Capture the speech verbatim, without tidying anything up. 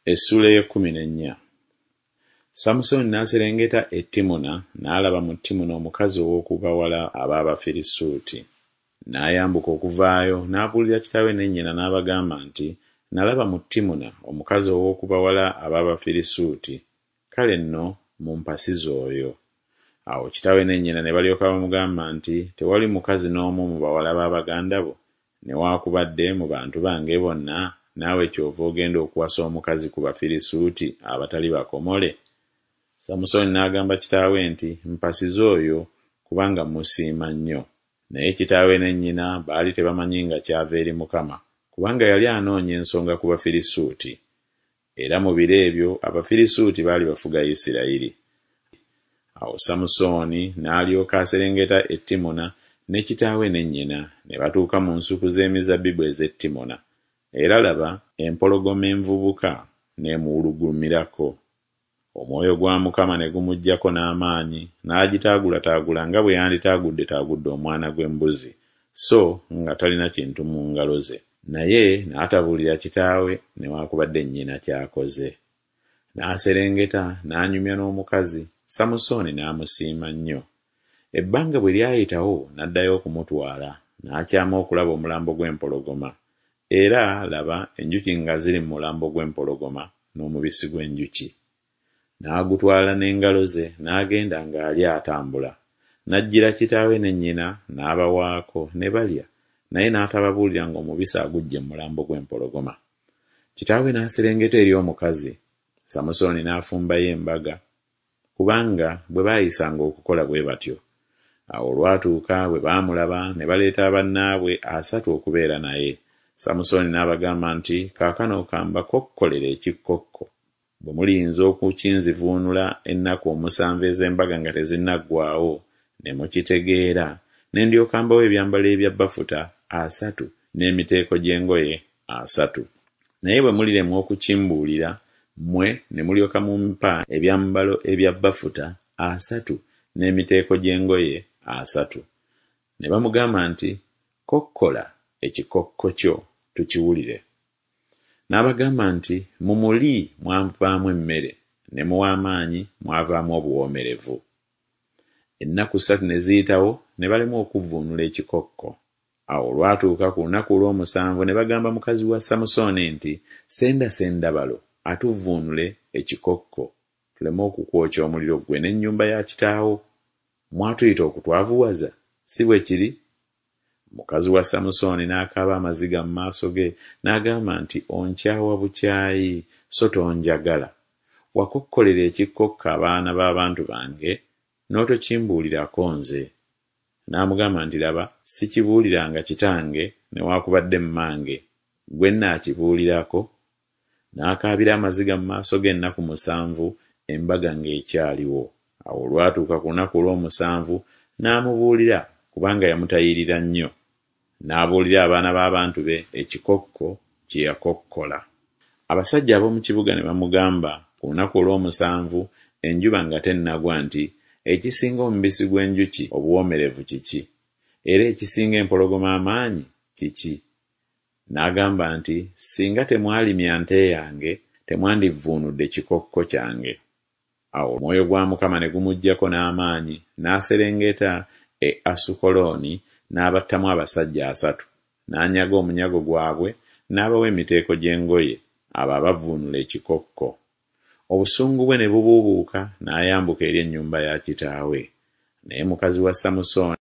Essula ey'ekkumi n'ennya. Samusooni n'aserengeta e Timuna n'alaba mu Timuna omukazi ow'oku bawala ab'Abafirisuuti. N'ayambuka okuvaayo n'abuulira kitaawe ne nnyina n'abagamba nti, nalaba mu Timuna omukazi ow'oku bawala ab'Abafirisuuti, kale nno mumpasize oyo. Awo kitaawe ne nnyina ne balyoka bamugamba nti, tewali mukazi n'omu mu bawala ba baganda bo, newaakubadde mu bantu bange bonna, naawe kyova ogenda okuwasa omukazi ku Bafirisuuti abatali bakomole? Samusooni n'agamba kitaawe nti, mpasize oyo kubanga musiima nnyo. Naye kitaawe ne nnyina baali tebamanyi nga kyava eri Mukama, kubanga yali anoonya ensonga ku Bafirisuuti. Era mu biro ebyo Abafirisuuti baali bafuga Isirayiri. Awo Samusooni n'alyoka aserengeta e Timuna ne kitaawe ne nnyina ne batuuka mu nsuku z'emizabbibu ez'e Timuna. Era laba, empologoma envubuka n'emuwulugumirako. Omwoyo gwa Mukama ne gumuggyako n'amaanyi, n'agitaagulataagula nga bwe yanditaagudde taagudde omwana gw'embuzi, so nga talina kintu mu ngalo ze. Naye n'atabuulira kitaawe newaakubadde nnyina ky'akoze. N'aserengeta n'anyumya n'omukazi, Samusooni n'amusiima nnyo. Ebbanga bwe lyayitawo n'addayo okumutwala, n'akyama okulaba omulambo gw'empologoma. Era laba, enjuki nga ziri mu mulambo gw'empologoma n'omubisi gw'enjuki. N'agutwala n'engalo ze n'agenda ng'ali atambula. N'ajjira kitaawe ne nnyina n'abawaako ne balya, naye n'atababuulira ng'omubisi aguggye mu mulambo gw'empologoma. Kitaawe n'aserengeta eri omukazi, Samusooni n'afumbayo embaga, kubanga bwe baayisanga okukola bwe batyo. Awo olwatuuka bwe baamulaba ne baleeta bannaabwe asatu okubeera naye. Samusooni n'abagamba nti, kaakano kambakokkolere ekikkokko. Bwe muliyinza okukinzivuunula ennaku omusanvu ez'embaga nga tezinnaggwaawo, ne mukitegeera, ne ndyoka mbawo ebyambalo ebya bafuta asatu n'emiteeko gy'engoye asatu. Naye bwe muliremwa okukimbuulira, mmwe ne mulyoka mumpa ebyambalo ebya bafuta asatu n'emiteeko gy'engoye asatu. Ne bamugamba nti, kokkola ekikokko kyo tukiwulire. N'abagamba nti, mu muli mwavaamu emmere, ne mu w'amaanyi mwavaamu obuwoomerevu. Ennaku ssatu ne ziyitawo ne balemwa okuvvuunula ekikokko. Awo olwatuuka ku lunaku olw'omusanvu ne bagamba mukazi wa Samusooni nti, senda senda balo atuvvuunule ekikokko, tuleme okukwokya omuliro gwe n'ennyumba ya kitaawo. Mwatuyita okutwavuwaza, si bwe kiri? Mukazi wa Samusooni n'akaaba amaziga mu maaso ge, n'agamba nti, onkyawa bukyayi, so tonjagala. Wakokkolera ekikokko abaana b'abantu bange, n'otokimbuulirako nze. N'amugamba nti, laba, sikibuuliranga kitange newaakubadde mmange, gwe nnaakibuulirako. N'akaabira amaziga mu maaso ge ennaku musanvu, embaga ng'ekyaliwo. Awo olwatuuka ku lunaku olw'omusanvu n'amubuulira, kubanga yamutayirira nnyo. N'abuulira abaana b'abantu be ekikokko kye yakokkola. Abasajja ab'omu kibuga ne bamugamba ku lunaku olw'omusanvu, enjuba nga tennagwa, nti, ekisinga omubisi gw'enjuki obuwoomerevu kiki? Era ekisinga empologoma amaanyi kiki? N'agamba nti, singa temwalimya nte yange, temwandivvuunudde kikokko kyange. Awo omwoyo gwa Mukama ne gumuggyako n'amaanyi, n'aserengeta e Asukolooni n'abattamu abasajja asatu, n'anyaga omunyago gwabwe, n'abawa emiteeko gy'engoye, abo abavvuunula ekikokko. Obusungu bwe ne bubuubuuka, n'ayambuka eri ennyumba ya kitaawe. Naye mukazi wa Samusooni